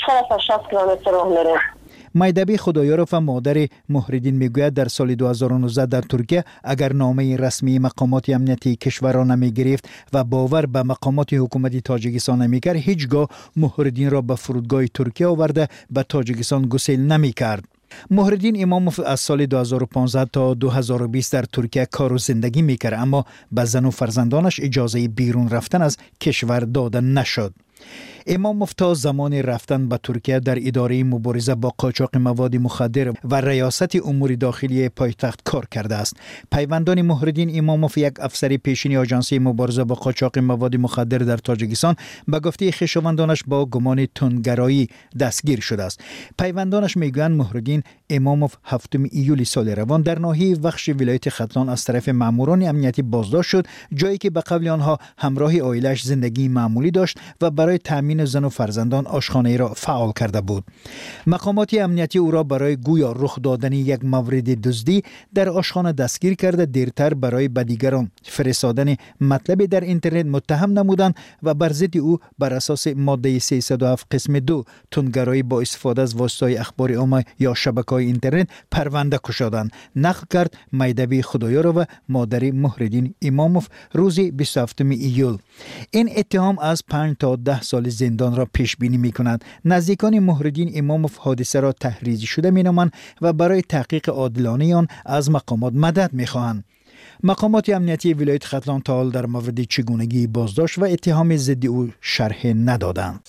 60 کیلومتر راه میریم. مایدبی خدایارف و مادر محردین میگوید در سال 2019 در ترکیه اگر نامه رسمی مقامات امنیتی کشور را نمیگرفت و باور به مقامات حکومتی تاجیکستان نمیکرد، هیچگاه محردین را به فرودگاه ترکیه آورده به تاجیکستان گسیل نمیکرد. محردین اماموف از سال 2015 تا 2020 در ترکیه کار و زندگی میکرد، اما به زن و فرزندانش اجازه بیرون رفتن از کشور داده نشد. اماموف تا زمان رفتن به ترکیه در اداره مبارزه با قاچاق مواد مخدر و ریاست امور داخلی پایتخت کار کرده است. پیوندان محردین اماموف یک افسر پیشین آژانس مبارزه با قاچاق مواد مخدر در تاجیکستان به گفته خویشاوندانش با گمان تندگرایی دستگیر شده است. پیوندانش میگویند محردین اماموف 7 ایول سال روان در ناحیه وخش ولایت ختلان از طرف ماموران امنیتی بازداشت شد، جایی که به قول آنها همراه عائله‌اش زندگی معمولی داشت و برای تامین زن و فرزندان آشخانه را فعال کرده بود. مقامات امنیتی او را برای گویا رخ دادن یک مورد دزدی در آشخانه دستگیر کرده، دیرتر برای به دیگران فرستادن مطلب در اینترنت متهم نمودند و بر ضد او بر اساس ماده 307 قسم 2 تندگرایی با استفاده از واسطه‌های اخبار عامه یا شبکه‌های اینترنت پرونده گشودند. نقل کرد مایدبی خدایارو و مادر محردین اماموف روز 27 ایول. این اتهام از 5 تا 10 سال زندان را پیش بینی می کند. نزدیکان محردین اماموف حادثه را تحریزی شده می نامند و برای تحقیق عادلانه آن از مقامات مدد می خواهند. مقامات امنیتی ولایت ختلان تا حال در مورد چگونگی بازداشت و اتهام ضد او شرح ندادند.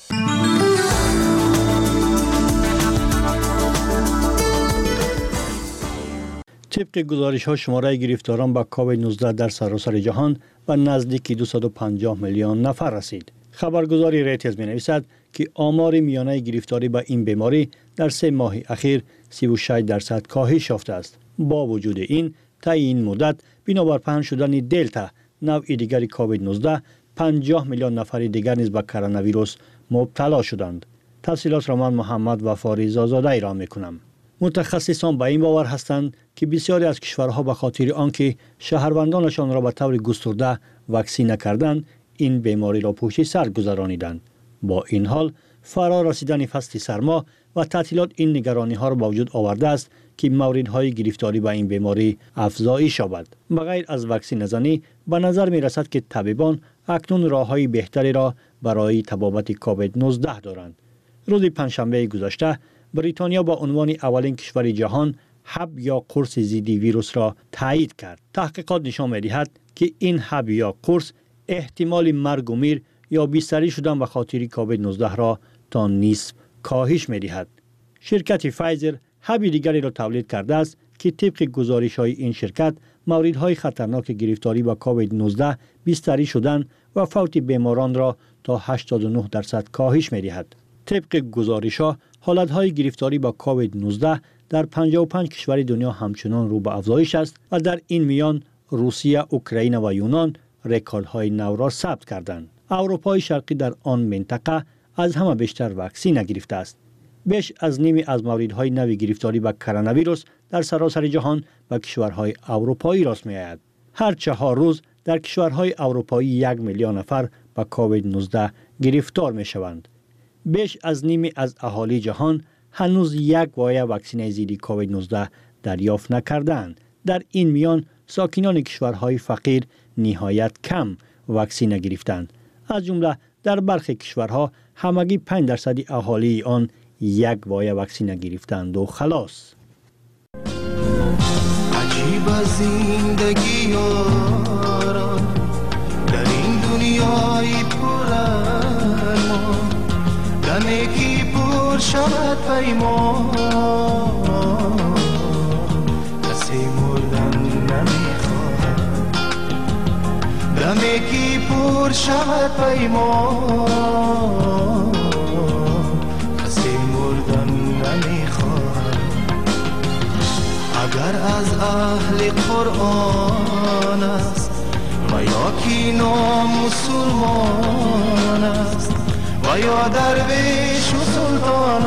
طبق گزارش ها شماره گرفتاران با کووید 19 در سراسر جهان به نزدیک 250 میلیون نفر رسید. خبرگزاری ریترز می نویسد که آمار میانه گرفتاری به این بیماری در 3 ماه اخیر 36% کاهش یافته است. با وجود این، طی این مدت بنابر پنهان شدن دلتا نوع دیگر کووید 19 50 میلیون نفر دیگر نیز به کرونا ویروس مبتلا شدند. تفصیلات را من محمد وفاری زازاده ایران میکنم. متخصصان به این باور هستند که بسیاری از کشورها به خاطر آنکه شهروندانشان را به طور گسترده واکسینه نکردند این بیماری را پشت سر گذرانیدند. با این حال فرا رسیدن فصل سرما و تعطیلات این نگرانی ها را به وجود آورده است که موردهای گرفتاری به این بیماری افزایش یابد. بغیر از واکسینه زنی به نظر می رسد که طبیبان اکنون راههای بهتری را برای تبابت کووید 19 دارند. روز پنجشنبه گذشته بریتانیا با عنوان اولین کشور جهان حب یا قرص ضد ویروس را تایید کرد. تحقیقات نشان می‌دهد که این حب یا قرص احتمال مرگ و میر یا بستری شدن به خاطر کووید 19 را تا نصف کاهش می‌دهد. شرکت فایزر حب دیگری را تولید کرده است که طبق گزارش‌های این شرکت موردهای خطرناک گرفتاری با کووید 19 بستری شدن و فوت بیماران را تا 89% کاهش می‌دهد. طبق گزارش‌ها حالت‌های گرفتاری با کووید 19 در 55 کشور دنیا همچنان رو به افزایش است و در این میان روسیه، اوکراین و یونان رکوردهای نو را ثبت کردند. اروپای شرقی در آن منطقه از همه بیشتر واکسین گرفته است. بیش از نیمی از موردهای نو گرفتاری با کرونا ویروس در سراسر جهان به کشورهای اروپایی راست می‌آید. هر 4 روز در کشورهای اروپایی 1 میلیون نفر به کووید 19 گرفتار می‌شوند. بیش از نیمی از اهالی جهان هنوز یک وایه واکسین ضد کووید 19 دریافت نکردند. در این میان ساکنان کشورهای فقیر نهایت کم واکسین گرفتند. از جمله در برخی کشورها همگی 5% اهالی آن یک وایه واکسین گرفتند و خلاص. عجیب زندگی یاران در این دنیای پر ارمان، دمی که پر شود پیمان کسی مردن نمیخواد، دمی که پر شود پیمان کسی مردن نمیخواد. اگر از اهل قرآن است و یا کی نامسلمان است و یا درویش و سلطان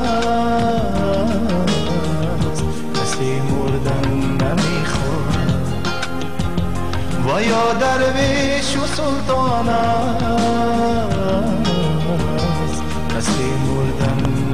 است کسی مردن نمیخواد، و یا درویش و سلطان است کسی مردن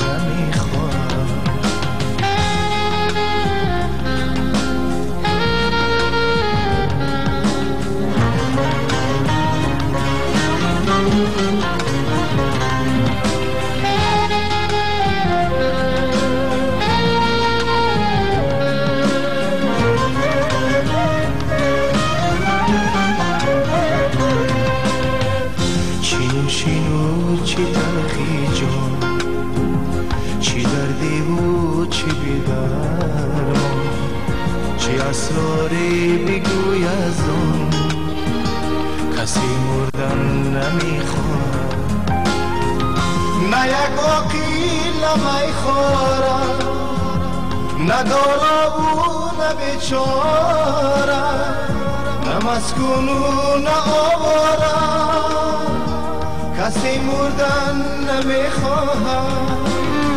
اسراری بگوی از اون کسی مردن نمیخواد نه یک عقیل نمیخورد نه دارا و نه بیچاره نه مسکون و نه آواره کسی مردن نمیخواد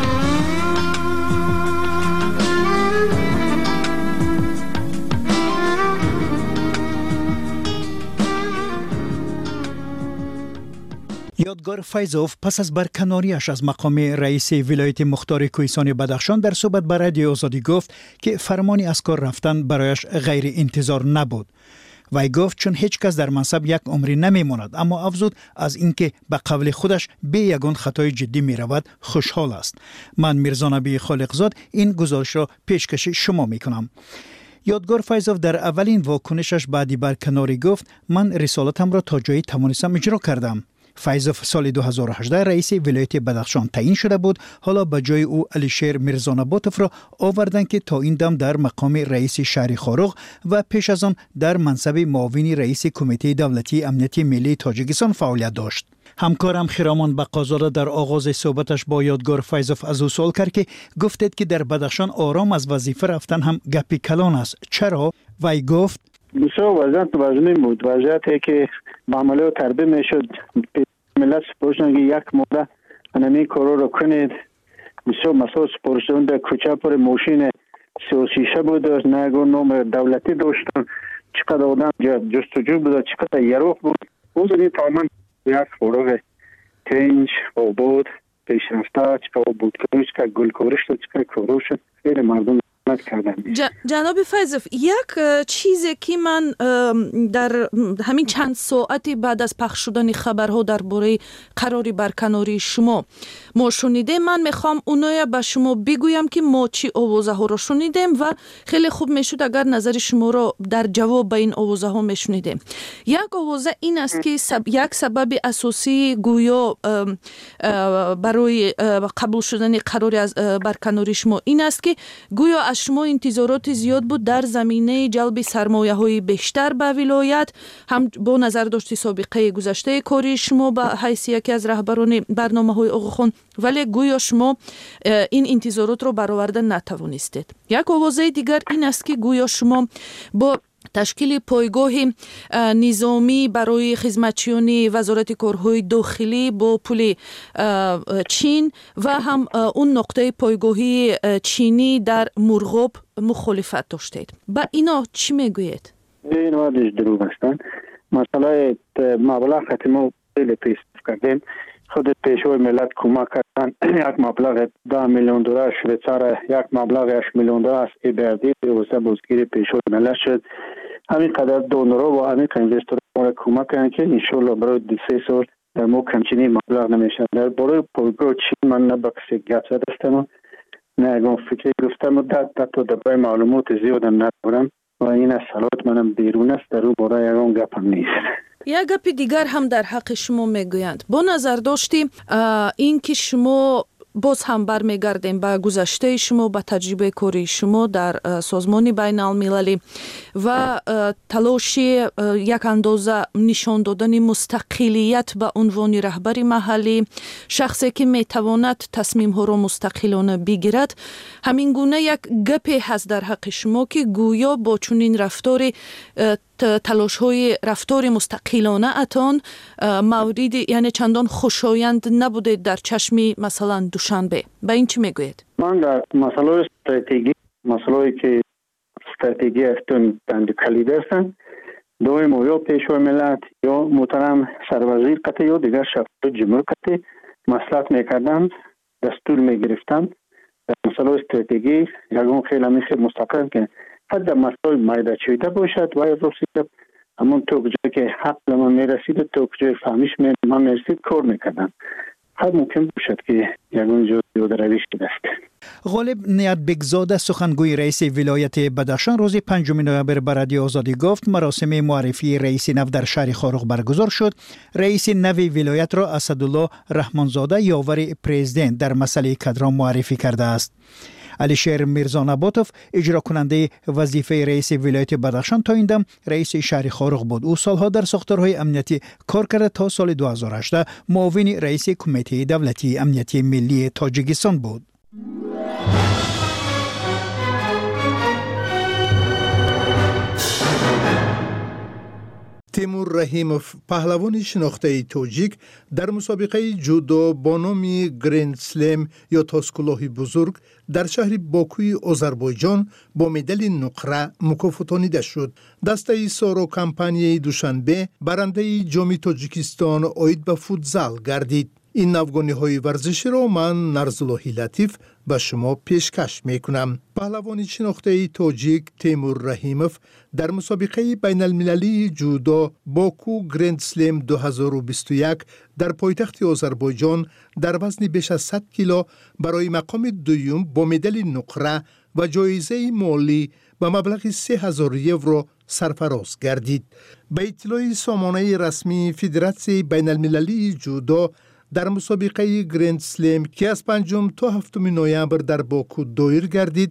یادگار فیضوف پس از برکناریش از مقام رئیس ولایت مختار کوهستان بدخشان در صحبت با رادیو آزادی گفت که فرمانی از کار رفتن برایش غیر انتظار نبود. وی گفت چون هیچ کس در منصب یک عمری نمیماند، اما افزود از اینکه به قول خودش به یگان خطای جدی می رود خوشحال است. من میرزا نبی خالقزاد این گزارش را پیشکش شما می کنم. یادگار فیضوف در اولین واکنشش بعدی برکناری گفت من رسالتم را تا جایی توانستم اجرا کردم. فیضوف سال 2018 رئیس ولایت بدخشان تعیین شده بود. حالا به جای او علیشیر میرزانباتوف را آوردن که تا این دم در مقام رئیس شهر خاروغ و پیش از آن در منصب معاون رئیس کمیته دولتی امنیتی ملی تاجیکستان فعالیت داشت. همکارم خرامان بقازاده در آغاز صحبتش با یادگار فیضوف از او سوال کرد که گفتید که در بدخشان آرام از وظیفه رفتن هم گپی کلان است. چرا؟ وی گفت بسیار وضعیت وزنی بود. وضعیتی که با عملیات تربیه میشد ملت سپورشدن که یک موده انمی کارو رو کنید. بسیار مسئول سپورشدن در کوچه پر موشین 36 بود، نگو نام دولتی داشتن، چقدر آدم جستجو بود، چقدر یروق بود. اون زنی تماما یک فروغ تنج آباد پیشرفته، چقدر بود کروش که گل کورش شد، چقدر کروش شد، خیلی مردم جناب فیضوف، یک چیزی که من در همین چند ساعتی بعد از پخش شدن خبرها درباره قراری برکناری شما ما شنیدیم، من میخوام اونایی به شما بگویم که ما چی آوازه ها رو شنیدیم و خیلی خوب میشد اگر نظر شما رو در جواب به این آوازه ها میشنیدیم. یک آوازه این است که یک سبب اساسی گویا برای قبول شدن قراری از برکناری شما این است که گویا از شما انتظارات زیاد بود در زمینه جلب سرمایه های بیشتر به ولایت، هم با نظر داشتی سابقه گذشته کاری شما به حیث یکی از رهبران برنامه های آقاخوان، ولی گویا شما این انتظارات رو برآورده نتوانستید. یک آوازه دیگر این است که گویا شما با تشکیل پایگاه نظامی برای خدمتچیان وزارت کارهای داخلی با پل چین و هم اون نقطه پایگاهی چینی در مرغاب مخالفت داشتید. با اینا چی میگویید؟ این وادش دروغ هستند. مسئله مبلغ خاتمه خیلی پیش کردیم. خود پیشوای ملت کمک کردن. یک مبلغ 10 میلیون دلار شویچار، یک مبلغ 8 میلیون دلار ایبردی واسه بازگیری پیشوای ملت شد. همین قدر دونرها و همین اینوستورها کمک کردن که ان شاء الله برای 2-3 سال ما کمچینی مبلغ نمیشه. در برای پایگاه چین من نه با کسی گپ زدم، نه اگه فکری گفتم تا دبای معلومات زیاد ندارم و این از صلاحیت منم بیرون است، در او برای اون گپم نیست. یک گپ دیگر هم در حق شما میگویند. با نظر داشتیم این که شما باز هم برمیگردیم به گذشته شما، به تجربه کاری شما در سازمان بین المللی و تلاش یک اندازه نشان دادن مستقلیت به عنوان رهبر محلی، شخصی که میتواند تصمیم ها را مستقلانه بگیرد. همین گونه یک گپی هست در حق شما که گویا با چنین رفتار تلاش های رفتار مستقلانه اتان مورد یعنی چندان خوشایند نبوده در چشم مثلا دوشنبه. به این چی میگوید؟ من در مسئله مسئله که استراتژی هستن بند کلیدی هستن، دوم یا پیشوای ملت یا محترم سروزیر قطعی یا دیگر شخص جمهور قطعی مصلحت میکردن، دستور میگرفتن در مسئله استراتژی یکون خیلی مستقل که حتی مسائل مایده چیده باشد و رسید همون تو کجا که حق من میرسید تو کجا فهمیش من میرسید کار میکردن. حد ممکن باشد که یکون جدا رویش شده است. غالب نیت بگزاده سخنگوی رئیس ولایت بدخشان روز 5 نوامبر به رادیو آزادی گفت مراسم معرفی رئیس نو در شهر خاروغ برگزار شد. رئیس نو ولایت را اسدالله رحمانزاده یاور پرزیدنت در مسئله کادر معرفی کرده است. علیشیر میرزانباتوف اجرا کننده وظیفه رئیس ولایت بدخشان تا این دم رئیس شهر خارق بود. او سالها در ساختارهای امنیتی کار کرده تا سال 2018 معاون رئیس کمیته دولتی امنیتی ملی تاجیکستان بود. تیمور رحیموف پهلوان شناخته تاجیک در مسابقه جودو با نام گرند سلم یا تاج کلاه بزرگ در شهر باکوی آذربایجان با مدال نقره مکافاتانیده شد. دسته سارو کمپانی دوشنبه برنده جام تاجیکستان عاید به فوتزال گردید. این نوگانی‌های ورزشی را من نرزاللهی لطیف به شما پیشکش میکنم. پهلوان شناخته تاجیک تیمور رحیموف در مسابقه بین المللی جودو باکو گرند سلم 2021 در پایتخت آذربایجان در وزن بیش از 100 کیلو برای مقام دوم با مدال نقره و جایزه مالی به مبلغ 3000 یورو سرفراز گردید. به اطلاع سامانه رسمی فدراسیون بین المللی جودو در مسابقه گرند سلم که از 5 تا 7 نوامبر در باکو دایر گردید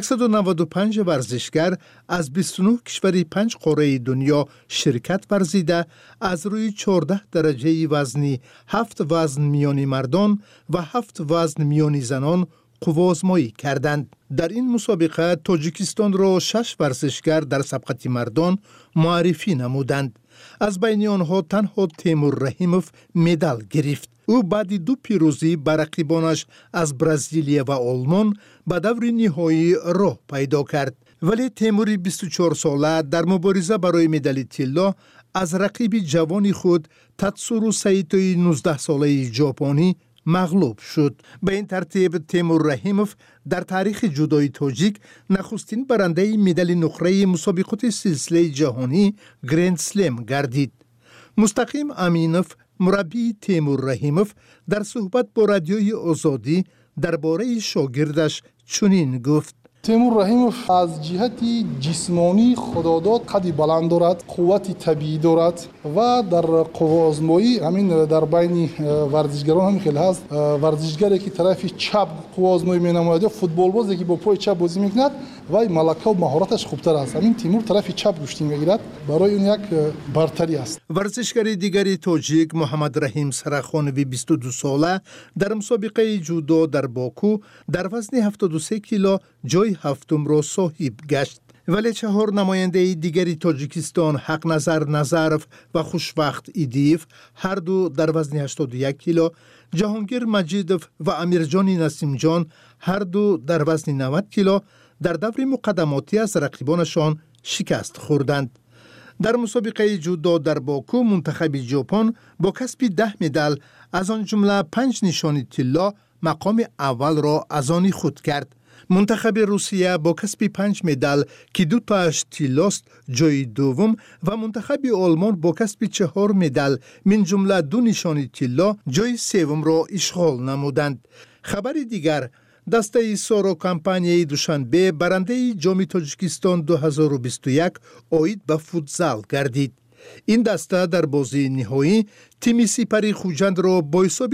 195 ورزشگر از 29 کشور 5 قاره دنیا شرکت ورزیده از روی 14 درجه وزنی 7 وزن میانی مردان و 7 وزن میانی زنان قوازمایی کردند. در این مسابقه تاجیکستان را 6 ورزشگر در سبقت مردان معرفی نمودند. از بین آنها تنها تیمور رحیموف مدال گرفت. او بعد 2 پیروزی بر رقیبانش از برزیل و آلمان به دور نهایی راه پیدا کرد. ولی تیمور 24 ساله در مبارزه برای مدال طلا از رقیب جوان خود تاتسورو سایتوی 19 ساله ژاپنی مغلوب شد. به این ترتیب تیمور رحیموف در تاریخ جودوی تاجیک نخستین برنده مدال نقره مسابقات سلسله جهانی گرند سلم گردید. مستقیم امینوف مربی تیمور رحیموف در صحبت با رادیوی آزادی درباره شاگردش چنین گفت: تیمور رحیموف از جهت جسمانی خداداد قدی بلند دارد، قوت طبیعی دارد و در قوازمایی همین در بین ورزشگران هم خیلی هست. ورزشگری که طرف چپ قوازمایی می‌نماید یا فوتبال بازی که با پای چپ بازی می‌کند و ملکه و مهارتش خوبتر است. همین تیمور طرف چپ گوشتی می‌گیرد، برای اون یک برتری است. ورزشگر دیگری تاجیک محمد رحیم سرخانوی 22 ساله در مسابقه جودو در باکو در وزن 73 کیلو جای هفتم را صاحب گشت. ولی 4 نماینده دیگری تاجیکستان حق نظر نظرف و خوشوقت ایدیف هر دو در وزن 81 کیلو، جهانگیر مجیدوف و امیرجان نسیم جان هر دو در وزن 90 کیلو در دور مقدماتی از رقیبانشان شکست خوردند. در مسابقه جودو در باکو منتخب ژاپن با کسب 10 مدال از آن جمله 5 نشان طلا مقام اول را از آن خود کرد. منتخب روسیه با کسب 5 مدال که 2 تاش طلاست جای دوم و منتخب آلمان با کسب 4 مدال من جمله 2 نشان طلا جای سوم را اشغال نمودند. خبر دیگر، دسته سارو کمپانی دوشنبه برنده جام تاجیکستان 2021 عاید به فوتزال گردید. این دسته در بازی نهایی تیم سپری خوجند را با حساب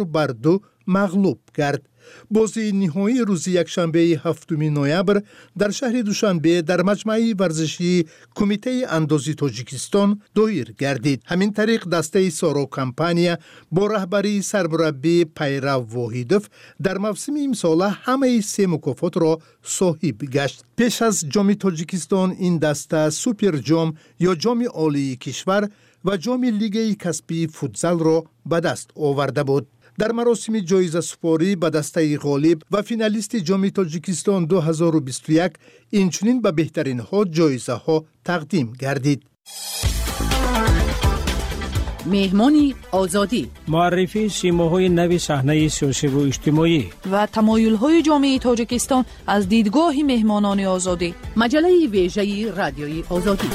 4-2 مغلوب کرد. بازی نهایی روز یکشنبه 7 نوامبر در شهر دوشنبه در مجمع ورزشی کمیته اندازی تاجیکستان دایر گردید. همین طریق دسته سارو کمپانی با رهبری سرمربی پیرو واحیدوف در موسم امسال همه 3 مکافات را صاحب گشت. پیش از جام تاجیکستان این دسته سوپر جام یا جام عالی کشور و جام لیگ کسبی فوتزال را به دست آورده بود. در مراسم جایزه سپاری به دسته غالب و فینالیست جام تاجیکستان 2021 اینچنین به بهترین ها جایزه ها تقدیم گردید. مهمانی آزادی، معرفی سیماهای نو صحنه سیاسی و اجتماعی و تمایل‌های جامعه تاجیکستان از دیدگاه مهمانان آزادی، مجله ویژه رادیوی آزادی.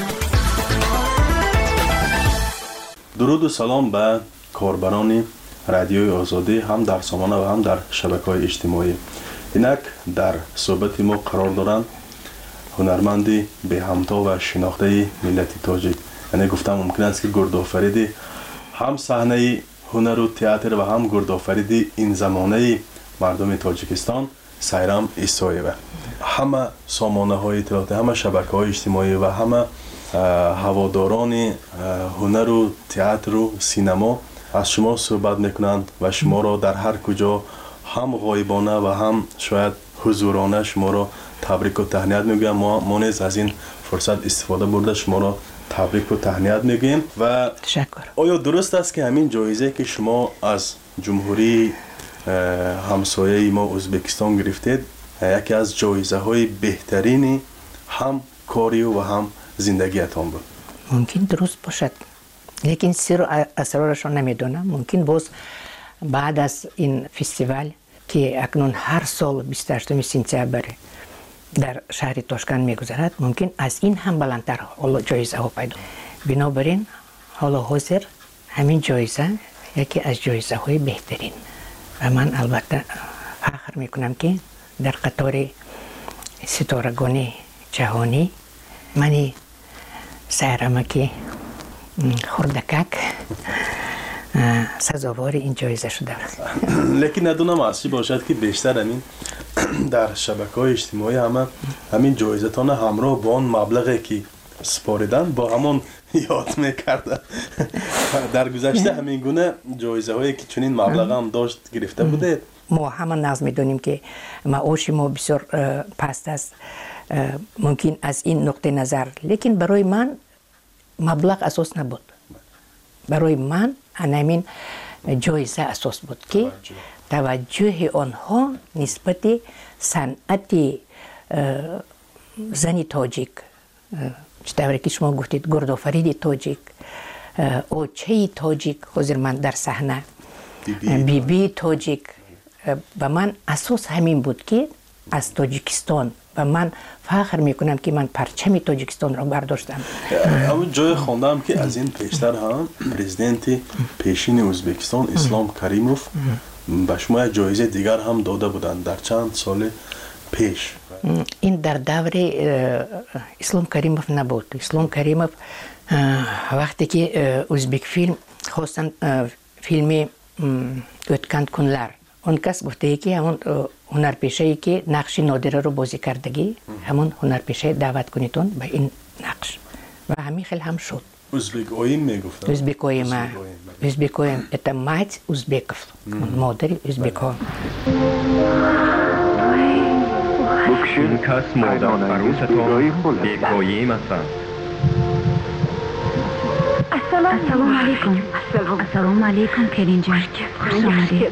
درود و سلام به کاربران رادیوی آزادی هم در سامانه و هم در شبکه‌های اجتماعی. اینک در صحبت ما قرار دارند هنرمندی به همتا و شناخته ملت تاجیک. یعنی گفتم ممکن است که گردآفریدی هم صحنه هنر و تئاتر و هم گردآفریدی این زمانه مردم تاجیکستان сайрам исоева. همه سامانه های اطلاعاتی، همه شبکه های اجتماعی و همه هواداران هنر و تئاتر و سینما از شما صحبت میکنند و شما را در هر کجا هم غایبانه و هم شاید حضورانه شما را تبریک و تهنیت میگویم. ما نیز از این فرصت استفاده برده شما را تبریک و تهنیت میگیم. و تشکر. آیا درست است که همین جایزه که شما از جمهوری همسایه ما ازبکستان گرفتید یکی از جایزه های بهترین هم کاری و هم زندگیتان بود؟ ممکن درست باشد، لیکن سر و اسرارش را نمیدونم. ممکن باز بعد از این فستیوال که اکنون هر سال 28 سپتامبر در شهر تاشکند میگذرد، ممکن از این هم بلندتر جایزه ها پیدا. بنابراین حالا حاضر همین جایزه یکی از جایزه های بهترین و من البته فخر میکنم که در قطار ستارگان جهانی منی سیرمکی خردکک سزاوار این جایزه شده. لیکن ندونم از چی باشد که بیشتر همین در شبکه‌های اجتماعی همین جایزتان همراه با آن مبلغی که سپاریدن با همون یاد میکردن. در گذشته همین گونه جایزه هایی که چنین مبلغ هم داشت گرفته بوده؟ ما همه ناز میدونیم که معاش ما بسیار پست است، ممکن از این نقطه نظر، لیکن برای من مبلغ اساس نبود. برای من همین جایزه اساس بود که توجه آنها نسبت صنعت زنی تاجیک، چطوری که شما گفتید گردآفرید تاجیک، اوچه تاجیک، حاضر من در صحنه بی تاجیک، و من اساس همین بود که از تاجیکستان و من فخر میکنم که من پرچم تاجیکستان را برداشتم. اما جای خوندم که از این پیشتر هم پرزیدنت پیشین ازبکستان اسلام کریموف به شما جایزه دیگر هم داده بودند در چند سال پیش. این در دور اسلام کریموف نبود. اسلام کریموف وقتی که ازبک فیلم خواستن فیلم اوتکند کنلر، اون کس گفته که همون هنرپیشه‌ای که نقش نادره رو بازی کردگی، همون هنرپیشه دعوت کنیتون به این نقش و همین خیلی هم شد. Uzbek oyun میگفتن؟ Uzbek oyun. Uzbek oyun. Это мать узбеков. مادر ازبک ها. این کس مادر عروستان بی‌پایه‌ای هستند. السلام علیکم. السلام علیکم کریم جان. خوش آمدید.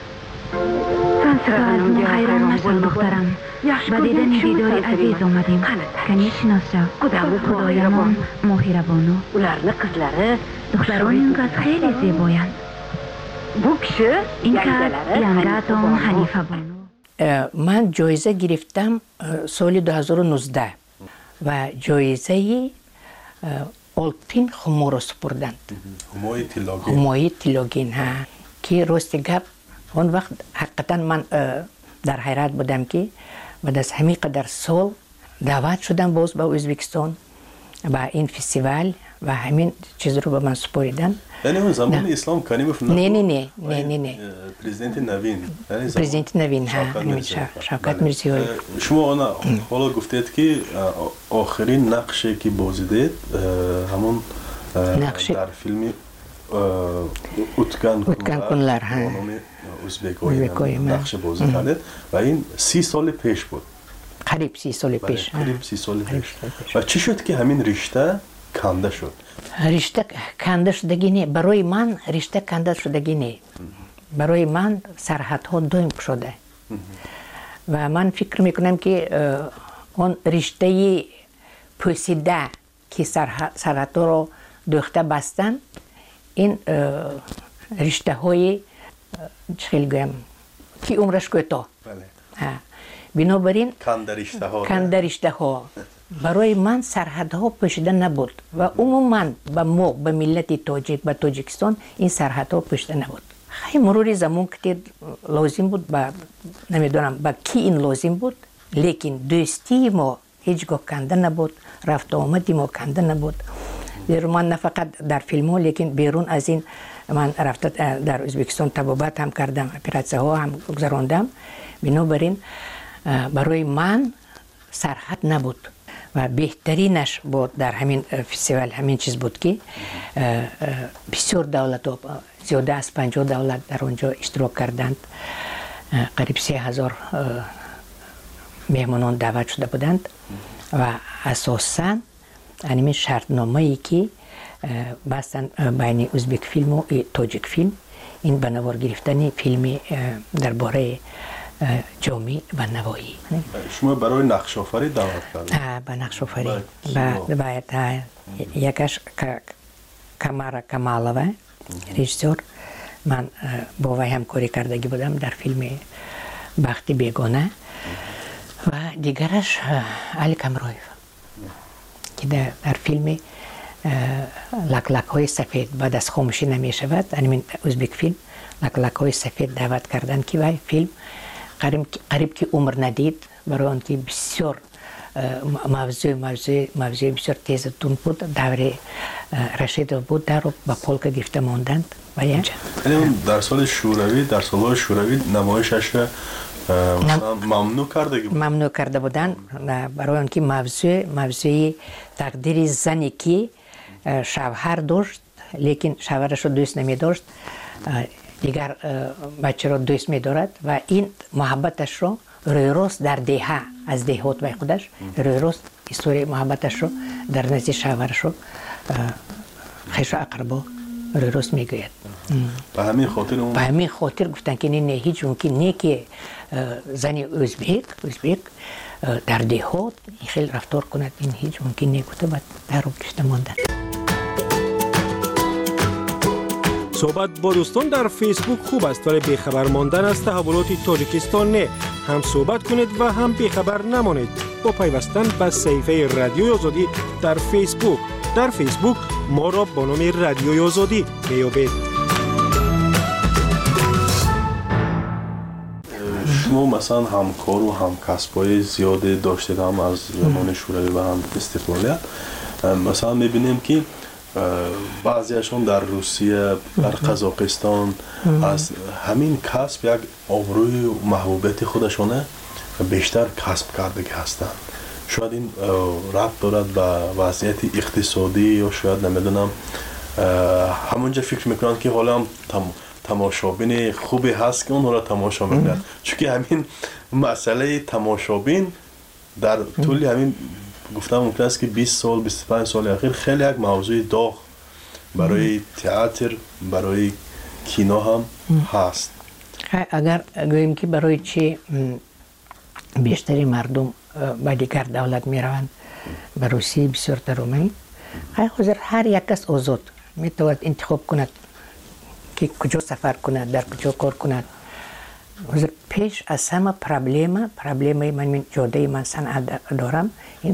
سلام خیران مرسل دخترم. با دیدن دیداری عزیز آمدیم. کنی شناس شو. خدایمان مهربانو. دختران این کس خیلی زیبایند. این کس ینگاتون حنیفه بانو. من جایزه گرفتم سال 2019 و جایزه آلپین خمو رو سپردند. همای تیلاگین ها که راست گپ اون وقت حقیقتا من در حیرت بودم که بعد از همین قدر سال دعوت شدم باز به ازبکستان با این فستیوال و همین چیز رو به من سپاریدن. یعنی اون زمان اسلام کریموف نبود؟ نه پرزیدنت نوین. پرزیدنت نوین ها شوکت میرزیوی. شما حالا گفتید که آخرین نقشی که بازیدید همون در فیلم اوتکند کنلر ازبک نقش بازی کردید و این 30 سال پیش بود. قریب 30 سال پیش. قریب 30 سال پیش. و چی شد که همین رشته کنده شد؟ رشته کنده شدگی نه، برای من رشته کنده شدگی نه. برای من سرحدها دویم شده و من فکر میکنم که اون رشته پوسیده که سرحدها رو دوخته بستن، این رشته های چخیل گویم که عمرش کوتاه. بنابراین کنده رشته ها برای من سرحدها پوشیده نبود و عموما به ما به ملت تاجیک به تاجیکستان این سرحدها پوشیده نبود. خیلی مرور زمان که لازم بود با نمیدونم با کی این لازم بود، لیکن دوستی ما هیچگاه کنده نبود، رفت آمدی ما کنده نبود. من نه فقط در فیلم ها لیکن بیرون از این من رفت در ازبکستان طبابت هم کردم، اپراسیون ها هم گذراندم. بنابراین برای من سرحد نبود و بهترینش بود در همین فستیوال همین چیز بود که بسیار دولت و زیاده از 50 دولت در اونجا اشتراک کردند. قریب 3000 مهمانان دعوت شده بودند و اساساً همین شرطنامه‌ای که بستن بین ازبک فیلم و تاجیک فیلم، این به نوار گرفتن فیلم درباره جامعه و نوایی. شما برای نقش آفری دعوت کردید؟ به نقش آفری باید یکش کمارا کمالوه رژیسور، من با وی همکاری کردگی بودم در فیلم بخت بیگانه و دیگرش علی کمرویف که در فیلم لک های سفید بعد از خاموشی نمی شود، همین ازبک فیلم لک های سفید دعوت کردن که وی فیلم قریب که عمر ندید، برای آن که بسیار موضوع بسیار تیز تون بود، دور رشید بود، در رو با پولک گرفته ماندند. در سال شوروی، در سالهای شوروی نمایشش ممنوع کرده بودند برای آن که موضوع تقدیر زنی که شوهر داشت لیکن شوهرش رو دوست نمی داشت، دیگر بچه رو دوست می دارد و این محبتش رو روی روز در دهه از دهات به خودش روی روز استوری محبتش رو در نزد شوهرش رو خیش اقربا روی روز می گوید. به همین خاطر گفتن که نه هیچ ممکن نه که زنی ازبک در دهات خیلی رفتار کند، این هیچ ممکن نه گفته بعد در رو گرفته ماندن. صحبت با دوستان در فیسبوک خوب است ولی بیخبر ماندن از تحولات تاجیکستان نه. هم صحبت کنید و هم بیخبر نمانید با پیوستن به صفحه رادیوی آزادی در فیسبوک. در فیسبوک ما را با نام رادیوی آزادی میابید. شما مثلا همکار و همکسبای زیاده داشتید، هم از زمان شوروی و هم استقلالیت. مثلا میبینیم که بعضیشون در روسیه، در قزاقستان از همین کسب یک آبروی و محبوبیت خودشونه بیشتر کسب کردگی هستند. شاید این ربط دارد به وضعیت اقتصادی یا شاید نمیدونم همونجا فکر میکنند که حالا هم تماشابین خوبی هست که اون را تماشا میکنند، چون که همین مسئله تماشابین در طول همین گفتم ممکن است که 20 سال 25 سال اخیر خیلی یک موضوع داغ برای تئاتر، برای کینو هم هست. اگر گوییم که برای چی بیشتری مردم به دیگر دولت می روند، به روسیه بسیار ترومی، حاضر هر یک کس آزاد می تواند انتخاب کند که کجا سفر کند، در کجا کار کند. حاضر پیش از همه پرابلم من جاده من صنعت دارم، این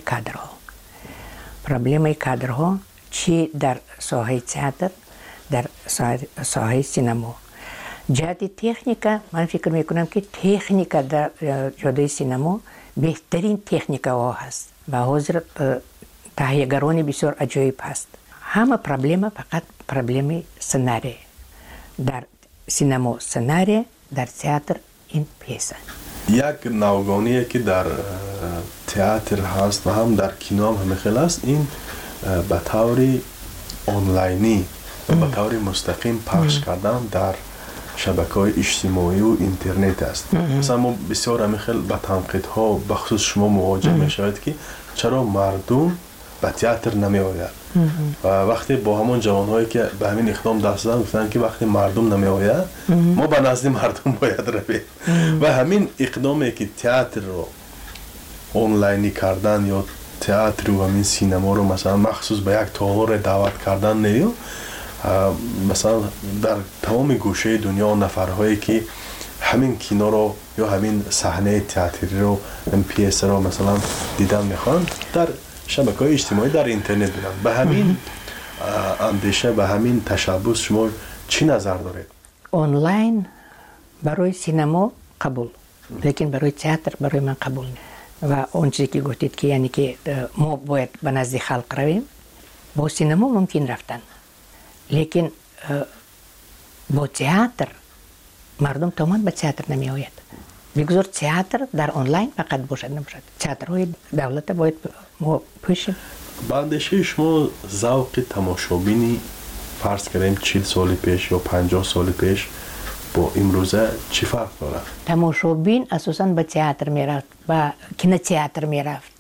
پرابلم کادرها چی در ساحه تئاتر، در ساحه سینما. جهت تکنیکا من فکر میکنم که تکنیکا در جاده سینما بهترین تکنیکا هست و حاضر تهیه‌گران بسیار عجیب هست. همه پرابلم فقط پرابلم سناریو. در سینما سناریو، در تئاتر این پیسه. یک نوگانیه که در تئاتر هست و هم در کینو هم خیلی است، این به طور آنلاینی و به طور مستقیم پخش کردن در شبکه‌های اجتماعی و اینترنت است. مثلا ما بسیار همیخیل با تنقیدها بخصوص شما مواجه میشوید که چرا مردم به تئاتر نمی آید و وقتی با همون جوانهایی که به همین اقدام دست دادن گفتن که وقتی مردم نمی آید ما به نزد مردم باید رویم و همین اقدامی که تئاتر رو آنلاینی کردن یا تئاتر و همین سینما رو مثلا مخصوص به یک تالار دعوت کردن نیو، مثلا در تمام گوشه دنیا نفرهایی که همین کینو رو یا همین صحنه تئاتری رو، این پیس رو مثلا دیدن میخوان در شبکه‌های اجتماعی، در اینترنت بودن. به همین اندیشه، به همین تشبث شما چی نظر دارید؟ آنلاین برای سینما قبول، لیکن برای تئاتر برای من قبول نیست. و اون چیزی که گفتید که یعنی که ما باید به نزد خلق رویم، با سینما ممکن رفتن، لیکن با تئاتر مردم تمام به تئاتر نمی آید. بگذار تئاتر در آنلاین فقط باشد نباشد. تئاترهای دولت باید ما پوشیم. با اندیشه شما ذوق تماشابینی فرض کنیم 40 سال پیش یا 50 سال پیش با امروزه چی فرق داره؟ تماشابین اساساً به تئاتر میرفت و کینو تئاتر میرفت.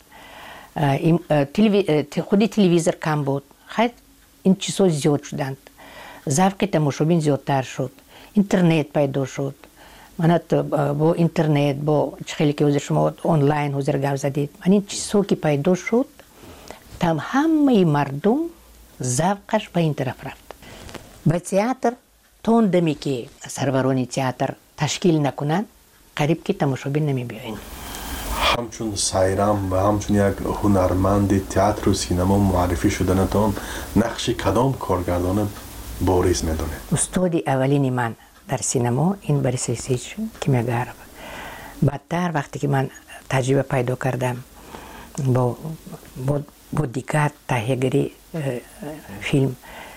خودی تلویزیون کم بود. خیلی این چیزها زیاد شدند. ذوق تماشابین زیادتر شد. اینترنت پیدا شد. من با اینترنت با خیلی که حضور شما آنلاین حضور گپ زدید. من این چیزها که پیدا شد همه مردم ذوقش به این طرف رفت. به تئاتر تون دمی که سرورانی تئاتر تشکیل نکنند قریب که تماشابین نمی بیاین. همچون سایرام و همچون یک هنرمند تئاتر و سینما معرفی شدنتان نقش کدام کارگردان بارز میدونه؟ استاد اولین من در سینما این بوریس لیسیچ کیمیاگرف. بعدتر وقتی که من تجربه پیدا کردم با دیگر تهیه‌گری فیلم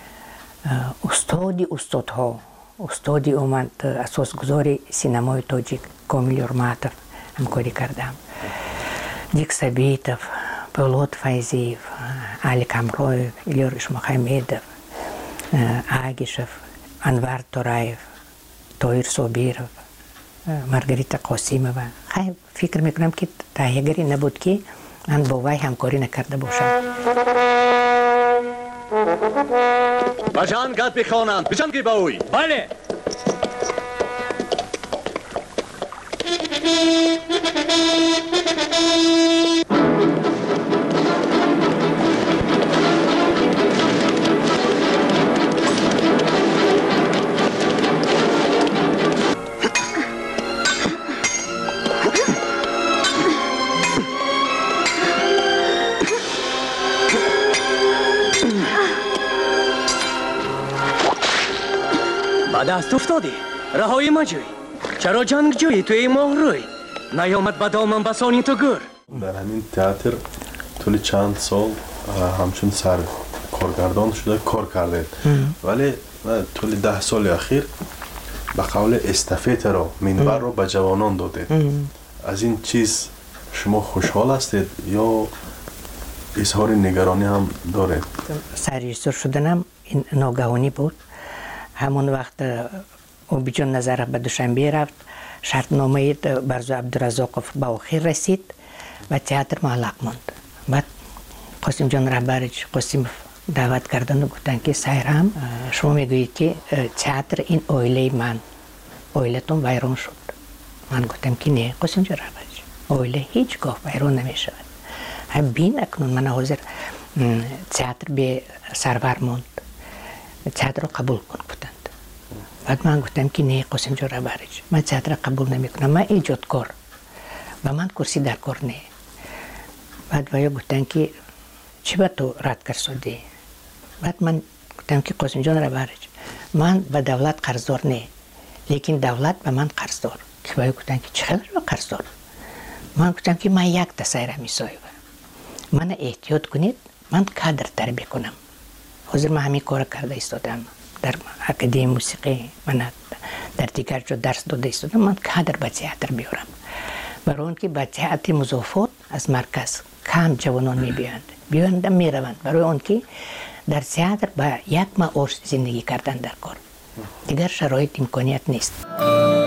استادی اومد اساسگذار سینمای تاجیک کامیل یورماتوف همکاری کردم. دیک سبیتوف، پولاد فایزیف، علی کامرویف، ایلور اشمخمیدوف، آگیشوف، انوار تورایف، تویر صابیروف، مارگریتا قاسیمووا. خیلی فکر میکنم که تهیه‌گری نبود که من با وی همکاری نکرده باشم. بجان گاد بخوانند. بجان که با اوی. بله. دست افتادی رهایی ما جوی. چرا جنگ جوی توی ماه روی نیامد به دامن بسانی تو گر. در همین تئاتر طول چند سال همچون سر کارگردان شده کار کرده، ولی طول 10 سال اخیر به قول استافت را منبر را به جوانان داده. از این چیز شما خوشحال هستید یا اظهار نگرانی هم دارید؟ سرریزور شدنم این ناگهانی بود. همون وقت اوبیجان نظر به دوشنبه رفت، شرطنامه برزو عبدالرزاقوف به آخر رسید و تئاتر معلق ماند. بعد قاسم جان رهبرش قاسم دعوت کردن و گفتن که سایرام شما میگویید که تئاتر این اویله من، اویلتون ویران شد. من گفتم که نه قاسم جان رهبرش، اویله هیچگاه ویران نمیشود. بین اکنون من حاضر تئاتر به سرور ماند. تئاتر رو قبول کن گفتند. بعد من گفتم که نه قاسم جان رهبرش، من تئاتر رو قبول نمیکنم، من ایجادکار و من کرسی در کار نه. بعد ویا گفتن که چی با تو رد کرد؟ بعد من گفتم که قاسم جان رهبرش من به دولت قرضدار نه، لیکن دولت به من قرضدار. که ویا گفتن که چقدر به قرضدار؟ من گفتم که من یک تسایره میسایم، من احتیاط کنید من کادر تربیت کنم. حاضر من همین کار کرده ایستادم در اکادمی موسیقی، من در دیگر جا درس داده ایستادم، من کادر به تئاتر بیارم. برای اون که به تئاتر مضافات از مرکز کم جوانان میبیاند میروند، برای اون که در تئاتر با یک معاش زندگی کردن در کار دیگر شرایط امکانیت نیست.